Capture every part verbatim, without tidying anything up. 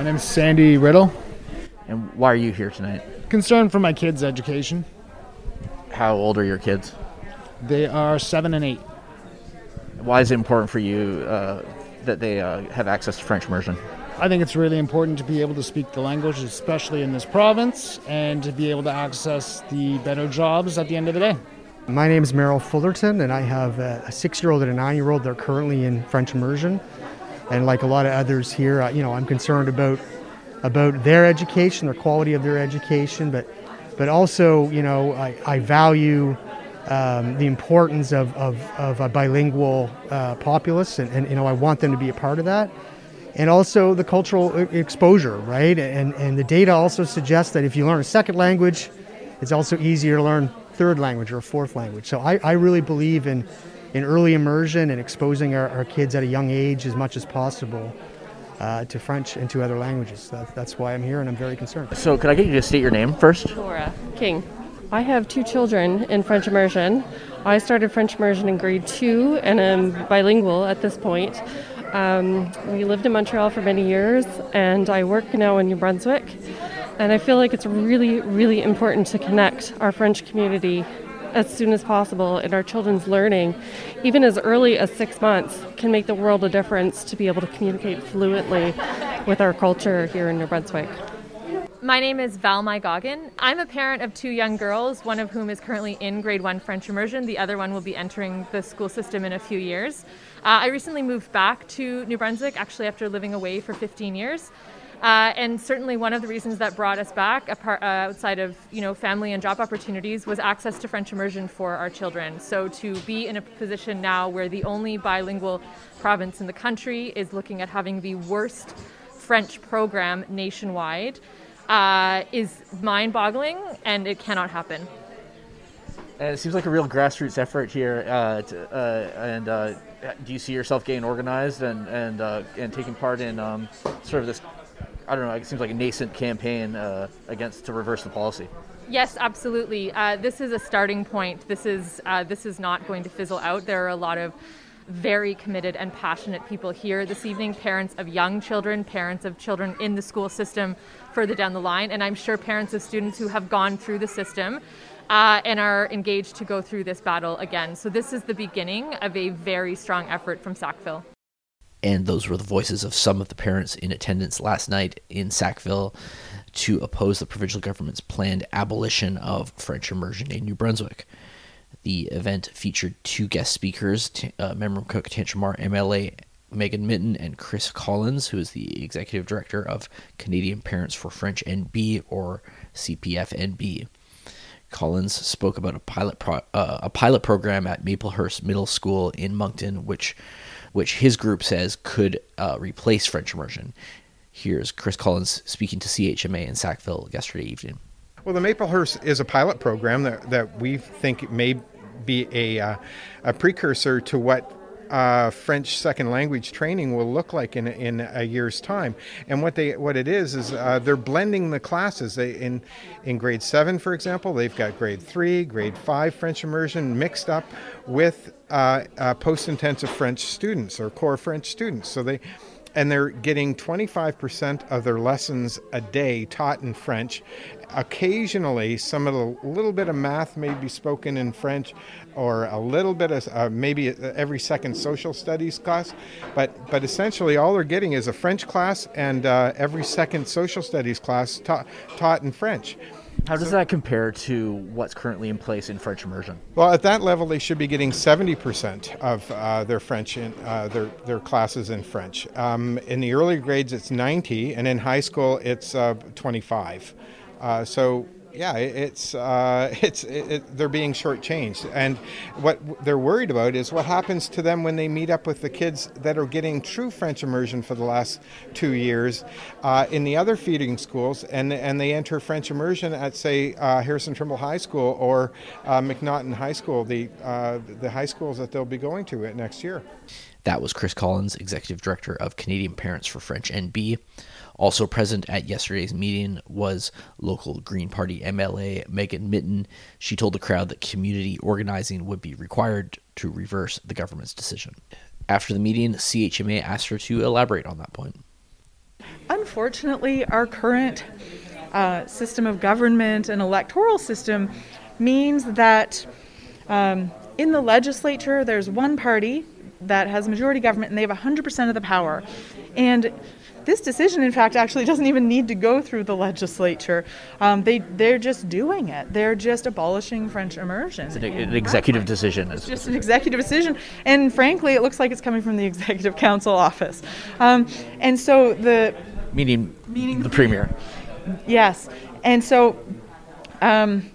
name's Sandy Riddle. And why are you here tonight? Concerned for my kids' education. How old are your kids? They are seven and eight. Why is it important for you uh, that they uh, have access to French immersion? I think it's really important to be able to speak the language, especially in this province, and to be able to access the better jobs at the end of the day. My name is Merrill Fullerton, and I have a six-year-old and a nine-year-old. They're currently in French immersion. And like a lot of others here, you know, I'm concerned about about their education, the quality of their education, but but also, you know, I, I value um, the importance of, of, of a bilingual uh, populace, and, and, you know, I want them to be a part of that. And also the cultural exposure, right? And, and the data also suggests that if you learn a second language, it's also easier to learn third language or a fourth language. So I, I really believe in, in early immersion and exposing our, our kids at a young age as much as possible uh, to French and to other languages. That, that's why I'm here, and I'm very concerned. So could I get you to state your name first? Laura King. I have two children in French immersion. I started French immersion in grade two and am bilingual at this point. Um, we lived in Montreal for many years, and I work now in New Brunswick. And I feel like it's really, really important to connect our French community as soon as possible, and our children's learning, even as early as six months, can make the world a difference to be able to communicate fluently with our culture here in New Brunswick. My name is Val Goggin. I'm a parent of two young girls, one of whom is currently in grade one French immersion. The other one will be entering the school system in a few years. Uh, I recently moved back to New Brunswick, actually after living away for fifteen years. Uh, and certainly one of the reasons that brought us back, apart, uh, outside of you know family and job opportunities, was access to French immersion for our children. So to be in a position now where the only bilingual province in the country is looking at having the worst French program nationwide uh, is mind-boggling, and it cannot happen. And it seems like a real grassroots effort here. Uh, to, uh, and uh, do you see yourself getting organized and and uh, and taking part in um, sort of this? I don't know, it seems like a nascent campaign uh, against to reverse the policy. Yes, absolutely. Uh, this is a starting point. This is uh, this is not going to fizzle out. There are a lot of very committed and passionate people here this evening, parents of young children, parents of children in the school system further down the line, and I'm sure parents of students who have gone through the system uh, and are engaged to go through this battle again. So this is the beginning of a very strong effort from Sackville. And those were the voices of some of the parents in attendance last night in Sackville to oppose the provincial government's planned abolition of French immersion in New Brunswick. The event featured two guest speakers, uh, Memramcook Tantramar M L A Megan Mitton and Chris Collins, who is the executive director of Canadian Parents for French N B, or C P F N B. Collins spoke about a pilot pro- uh, a pilot program at Maplehurst Middle School in Moncton, which which his group says could uh, replace French immersion. Here's Chris Collins speaking to C H M A in Sackville yesterday evening. Well, the Maplehurst is a pilot program that, that we think may be a, uh, a precursor to what uh, French second language training will look like in in a year's time. And what they what it is is uh, they're blending the classes. They in in grade seven, for example, they've got grade three, grade five French immersion mixed up with uh, uh, post-intensive French students or core French students. So they and they're getting twenty-five percent of their lessons a day taught in French. Occasionally, some of the little bit of math may be spoken in French, or a little bit of uh, maybe every second social studies class. But but essentially, all they're getting is a French class and uh, every second social studies class ta- taught in French. How does that compare to what's currently in place in French immersion? Well, at that level, they should be getting seventy percent of uh, their French in uh, their their classes in French. Um, in the early grades, it's ninety, and in high school, it's uh, twenty-five. Uh, so yeah, it's uh, it's it, it, they're being shortchanged, and what they're worried about is what happens to them when they meet up with the kids that are getting true French immersion for the last two years uh, in the other feeding schools, and and they enter French immersion at, say, uh, Harrison Trimble High School or uh, McNaughton High School, the uh, the high schools that they'll be going to it next year. That was Chris Collins, Executive Director of Canadian Parents for French N B. Also present at yesterday's meeting was local Green Party M L A Megan Mitton. She told the crowd that community organizing would be required to reverse the government's decision. After the meeting, C H M A asked her to elaborate on that point. Unfortunately, our current uh, system of government and electoral system means that um, in the legislature, there's one party that has majority government, and they have one hundred percent of the power. And this decision, in fact, actually doesn't even need to go through the legislature. Um, they, they're just doing it. They're just abolishing French immersion. It's an, an executive decision. It's just an executive decision. And frankly, it looks like it's coming from the Executive Council office. Um, and so the... Meaning, meaning the Premier. Yes. And so... Um,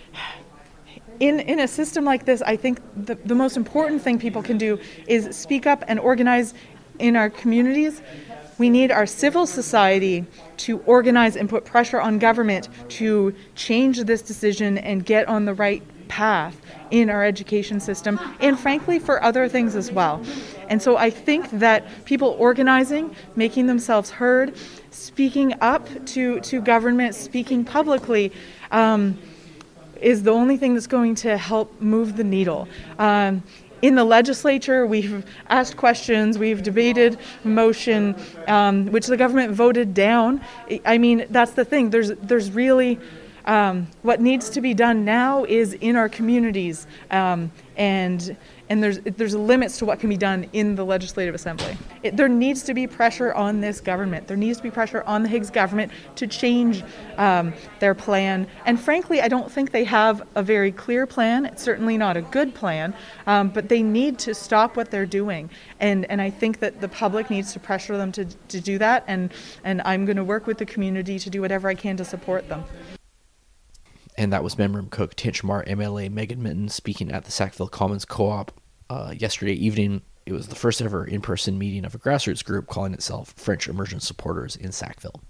In in a system like this, I think the, the most important thing people can do is speak up and organize in our communities. We need our civil society to organize and put pressure on government to change this decision and get on the right path in our education system, and frankly for other things as well. And so I think that people organizing, making themselves heard, speaking up to, to government, speaking publicly, um, is the only thing that's going to help move the needle. Um, in the legislature, we've asked questions, we've debated motion, um, which the government voted down. I mean, that's the thing. There's, there's really, um, what needs to be done now is in our communities, um, and and there's there's limits to what can be done in the Legislative Assembly. It, there needs to be pressure on this government. There needs to be pressure on the Higgs government to change um, their plan. And frankly, I don't think they have a very clear plan. It's certainly not a good plan, um, but they need to stop what they're doing. And and I think that the public needs to pressure them to, to do that. And, and I'm going to work with the community to do whatever I can to support them. And that was Memram Cook Tinchmar M L A Megan Minton speaking at the Sackville Commons Co-op uh, yesterday evening. It was the first ever in-person meeting of a grassroots group calling itself French Immersion Supporters in Sackville.